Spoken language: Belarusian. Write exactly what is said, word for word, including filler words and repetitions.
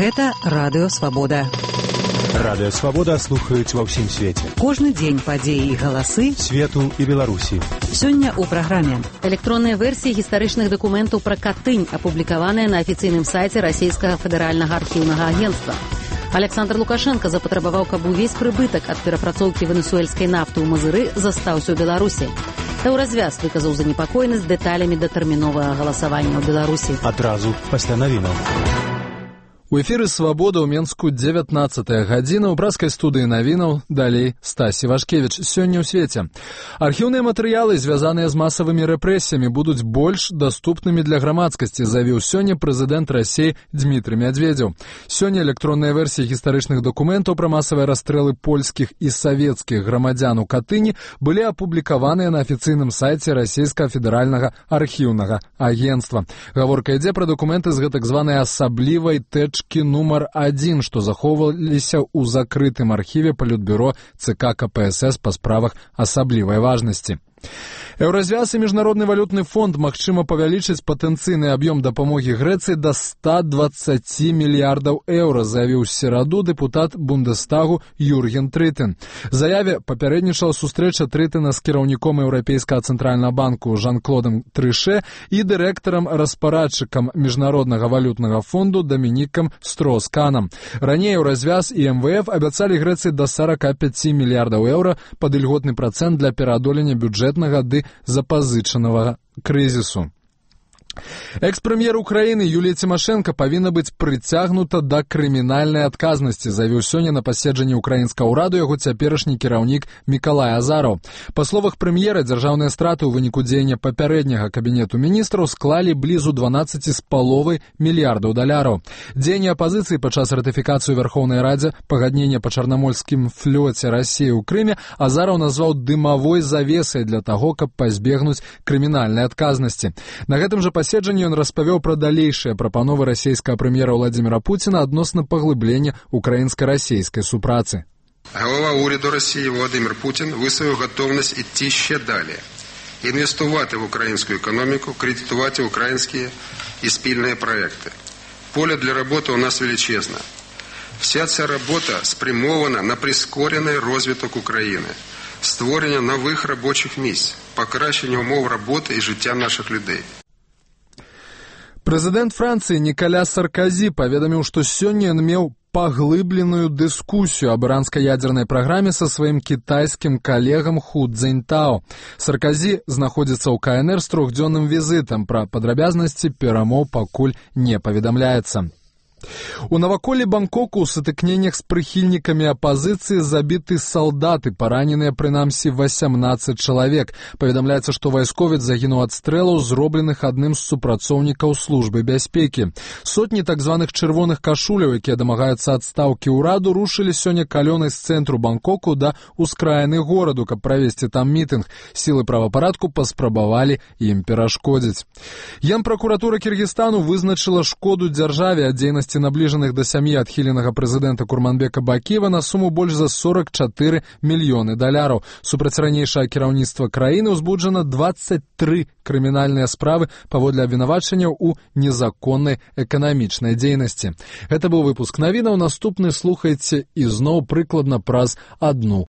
Гэта Радыё Свабода. Радыё Свабода слухаюць ва ўсім свеце. Кожны дзень падзеі і галасы свету і Беларусі. Сёння ў праграме. Электронныя версіі гістарычных дакументаў пра Катынь, апублікаваныя на афіцыйным сайце расійскага федэральнага архіўнага агенцтва. Александр Лукашенко запатрабаваў, каб увесь прыбытак ад перапрацоўкі венесуэльскай нафты ў Мазыры застаўся ў Беларусі. Таўразвяз выказаў занепакоенасць дэталямі датэрміновага галасавання ў Беларусі. Адразу пасля навінаў. У эфіры «Свабода» ў Менску дзевятнаццатая гадзіна, ў брацкай студыі навінаў, далей Стасі Вашкевіч. Сёння ў свеце. Архіўныя матэрыялы, звязаныя з масавымі рэпрэсіямі, будуць больш даступнымі для грамадскасці, заявіў сёння прэзідэнт Расіі Дмітрый Медведзеў. Сёння электронныя версіі гістарычных дакументаў пра масавыя расстрэлы польскіх і савецкіх грамадзян у Катыні былі апублікаваныя на афіцыйным сайце расійскага федэральнага архіўнага агенцтва. Гаворка ідзе пра дакументы з гэтак званай асаблівай тэч нумар адзін, што захоўваліся ў закрытым архіве Палітбюро ЦК КПСС па справах асаблівай важнасці. Еўразвяз і Міжнародны валютны фонд магчыма павялічыць патэнцыйны аб'ём дапамогі Грэцыі да ста дваццаці мільярдаў еўра, заявіў сераду дэпутат Бундестагу Юрген Трытен. Заяве папярэднічала сустрэча Трытена з кіраўніком Еўрапейскага цэнтральнага банку Жан-Клодам Трыше і дырэктарам-распарадчыкам Міжнароднага валютнага фонду Дамінікам Стросканам. Раней Еўразвяз і эм вэ эф абяцалі Грэцыі да сарака пяці мільярдаў еўра пад ільготны працэнт для пераадолення бюджэтнага ды запазычанага крызісу. Экс-прэм'ер Украіны Юлія Цімашэнка павінна быць прыцягнута да крымінальнай адказнасці, заявіў сёння на паседжанні ўкраінскага ўраду яго цяперашні кіраўнік Мікалай Азараў. Па словах прэм'ера, дзяржаўныя страты ў выніку дзеяння папярэдняга кабінету міністраў склалі блізу дванаццаці з паловай мільярдаў даляраў. Дзеянні апазіцыі падчас ратыфікацыі ў Вярхоўнай Радзе пагаднення па чарнаморскім флёце Расіі ў Крыме Азараў назваў дымавой завесай для таго, каб пазбегнуць крымінальнай адказнасці. На гэтым жа паседжанні ён распавёў пра далейшыя прапановы расійскага прэм'ера Владзіміра Пуціна адносна паглыблення украінска-расійскай супрацы. Голова уряду Росії Володимир Путін висловив готовність йти ще далі, інвестувати в українську економіку, кредитувати українські і спільні проекти. Поле для роботи у нас величезне. Вся ця робота спрямована на прискорений розвиток України, створення нових робочих місць, покращення умов роботи і життя наших людей. Прэзідэнт Францыі Нікаля Сарказі паведаміў, што сёння ён меў паглыбленую дыскусію аб іранскай ядзернай праграме са сваім кітайскім калегам Ху Цзіньтао. Сарказі знаходзіцца ў ка эн эр з трохдзённым візітам, пра падрабязнасці перамоў пакуль не паведамляецца. У наваколлі Бангкоку ў сутыкненнях з прыхільнікамі апазіцыі забіты салдаты, параненыя прынамсі васямнаццаць чалавек. Паведамляецца, што вайсковец загінуў ад стрэлаў, зробленых адным з супрацоўнікаў службы бяспекі. Сотні так званых чырвоных кашуляў, якія дамагаюцца адстаўкі ўраду, рушылі сёння калёнай з цэнтру Бангкоку да ўскраіны гораду, каб правесці там мітынг. Сілы правапарадку паспрабавалі ім перашкодзіць. Генпракуратура Кіргізстану вызначыла шкоду дзяржаве ад дзейнасці набліжаных да сям'і адхіленага прэзідэнта Курманбека Бакіева на суму больш за сорак чатыры мільёны даляраў. Супраць ранейшага кіраўніцтва краіны ўзбуджана дваццаць тры крымінальныя справы паводле абвінавачанняў у незаконнай эканамічнай дзейнасці. Гэта быў выпуск навінаў, наступны слухайце ізноў прыкладна праз адну